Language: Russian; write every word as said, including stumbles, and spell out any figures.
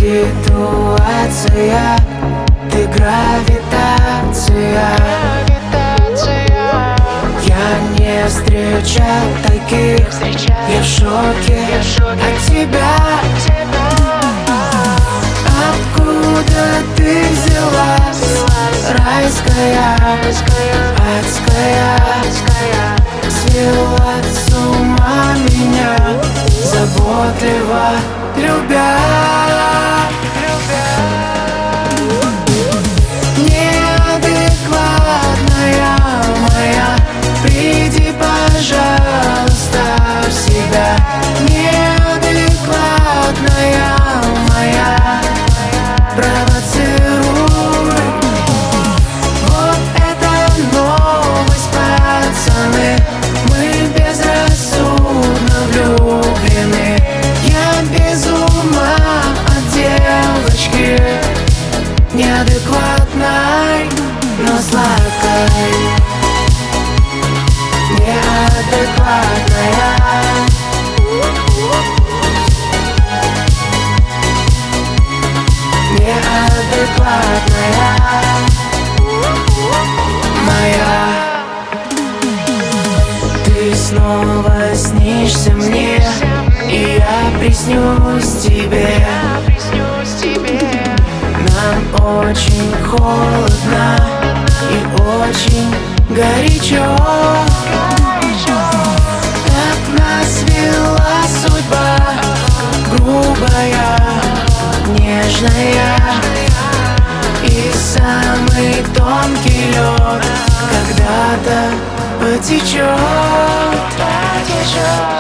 ситуация, ты гравитация. Я не встречал таких, я в шоке от тебя. Откуда ты взялась, райская, адская, свела с ума меня, заботливо любя. Неадекватная моя, приди, пожалуйста, в себя. Неадекватная моя, провоцируй. Вот это новость, пацаны, мы безрассудно влюблены. Я без ума от девочки, неадекватной, но сладкой. Неадекватная, неадекватная моя. Ты снова снишься мне, и я приснюсь тебе. Нам очень холодно и очень горячо. Так нас вела судьба, грубая, нежная. И самый тонкий лед когда-то потечет.